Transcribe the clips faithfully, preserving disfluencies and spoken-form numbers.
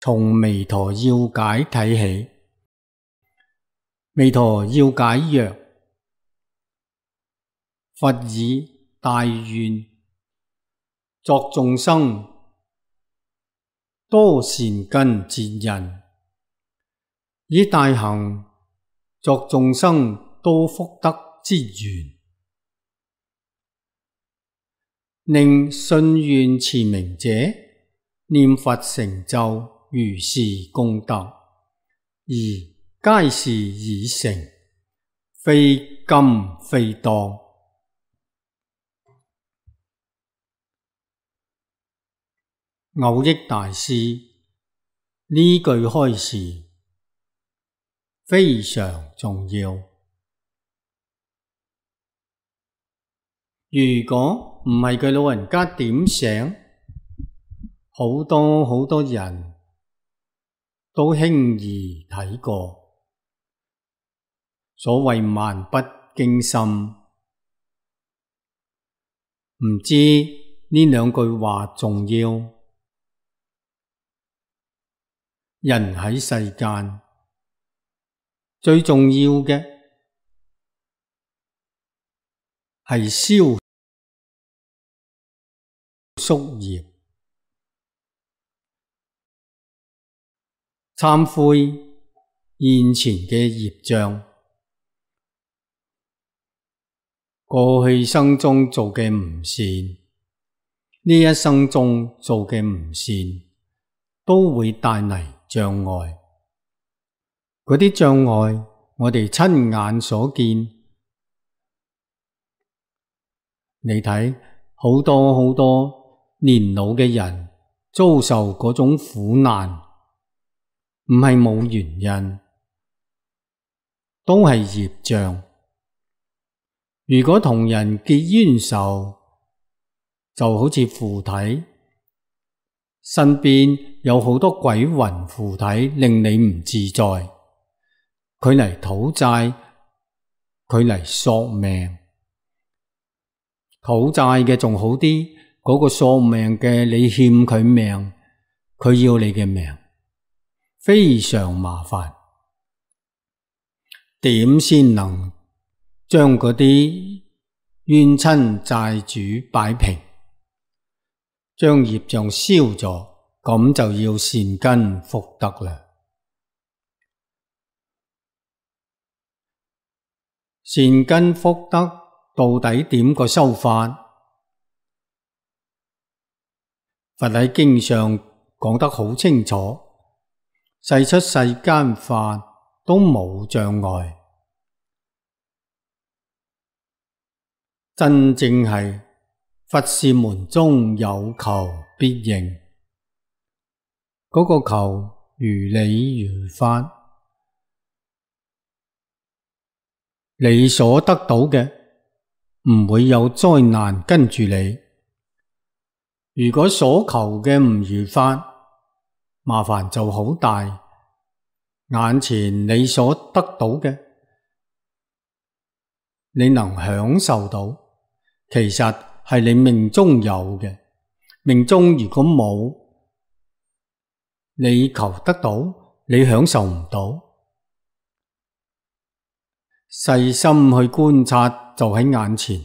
從彌陀要解睇起。彌陀要解曰：佛以大願作眾生多善根哲人，以大行作眾生多福德之緣，令信願持名者念佛成就如是功德，而皆是已成，非今非當。蕅益大師呢句開示非常重要。如果唔係佢老人家點醒，好多好多人都輕易睇過。所謂漫不經心，唔知呢兩句話重要。人喺世間最重要嘅係消宿業，懺悔現前嘅業障，過去生中做嘅唔善，呢一生中做嘅唔善，都會帶嚟障礙。嗰啲障礙我哋親眼所見，你睇好多好多年老嘅人遭受嗰種苦難，唔係冇原因，都係業障。如果同人結冤仇，就好似附體，身邊有好多鬼魂附體，令你唔自在。佢嚟討債，佢嚟索命。討債嘅仲好啲，嗰個索命嘅你欠佢命，佢要你嘅命，非常麻煩。點先能將嗰啲冤親債主擺平，將業障消咗，咁就要善根福德啦。善根福德到底點個修法？佛喺經上講得好清楚，世出世間法都冇障礙，真正係佛事門中有求必應。嗰個求如理如法，你所得到嘅唔會有災難跟住你。如果所求嘅唔如法，麻煩就好大。眼前你所得到嘅，你能享受到，其實係你命中有嘅。命中如果冇，你求得到，你享受唔到。細心去觀察就喺眼前。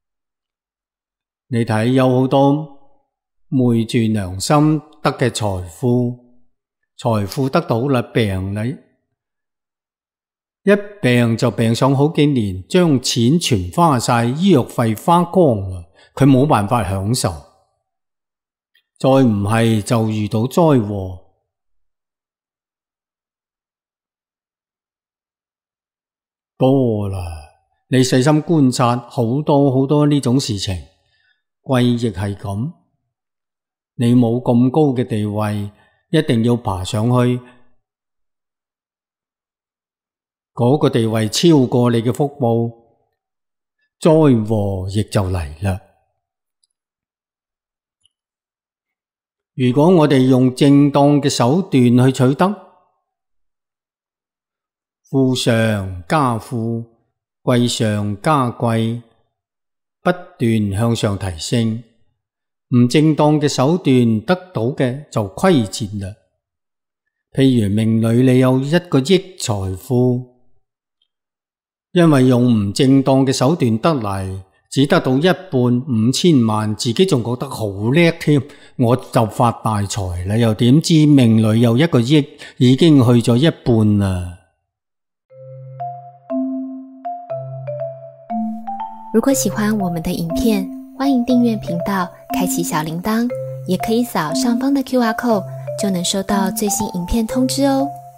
你睇有好多昧住良心得嘅財富，財富得到啦，病你一病就病上好幾年，將錢全花晒，醫藥費花光啦，佢冇辦法享受。再唔係就遇到災禍。多啦，你細心觀察好多好多呢種事情，貴亦係咁。你冇咁高嘅地位，一定要爬上去，嗰個地位超過你嘅福報，災禍亦就嚟啦。如果我哋用正當嘅手段去取得，富上加富，貴上加貴，不斷向上提升。唔正當嘅手段得到嘅就虧賤啦。 譬如命裡你有一個億財富，因為用唔正當嘅手段得嚟，只得到一半五千萬，自己仲覺得好叻添，我就發大財啦。又點知命裡有一個億已經去咗一半啦。 如果喜歡我們的影片，歡迎訂閱頻道，開啟小鈴鐺，也可以掃上方的 Q R code，就能收到最新影片通知哦。